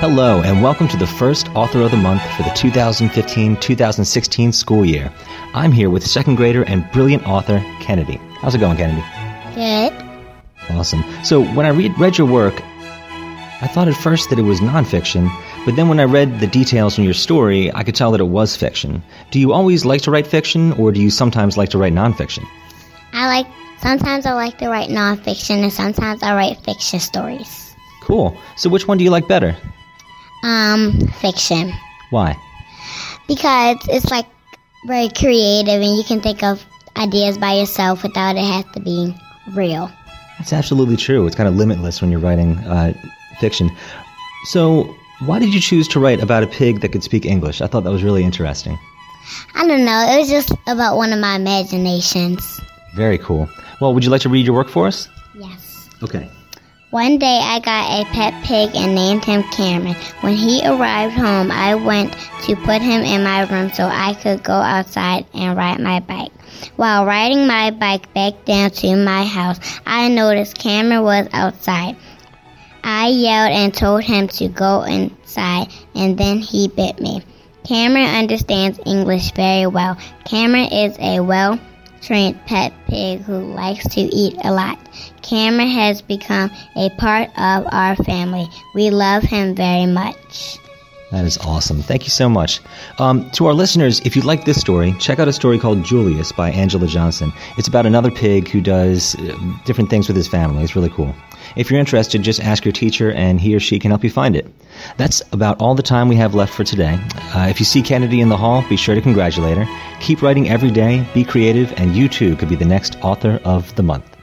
Hello, and welcome to the first Author of the Month for the 2015-2016 school year. I'm here with second grader and brilliant author, Kennedy. How's it going, Kennedy? Good. Awesome. So when I read your work, I thought at first that it was nonfiction, but then when I read the details in your story, I could tell that it was fiction. Do you always like to write fiction, or do you sometimes like to write nonfiction? Sometimes I like to write nonfiction, and sometimes I write fiction stories. Cool. So which one do you like better? Fiction. Why? Because it's very creative and you can think of ideas by yourself without it have to be real. That's absolutely true. It's kind of limitless when you're writing fiction. So why did you choose to write about a pig that could speak English? I thought that was really interesting. I don't know. It was just about one of my imaginations. Very cool. Well, would you like to read your work for us? Yes. Okay. One day I got a pet pig and named him Cameron. When he arrived home, I went to put him in my room so I could go outside and ride my bike. While riding my bike back down to my house, I noticed Cameron was outside. I yelled and told him to go inside, and then he bit me. Cameron understands English very well. Cameron is a well-trained pet pig who likes to eat a lot. Cameron has become a part of our family. We love him very much. That is awesome. Thank you so much. To our listeners, if you like this story, check out a story called Julius by Angela Johnson. It's about another pig who does different things with his family. It's really cool. If you're interested, just ask your teacher and he or she can help you find it. That's about all the time we have left for today. If you see Kennedy in the hall, be sure to congratulate her. Keep writing every day, be creative, and you too could be the next Author of the Month.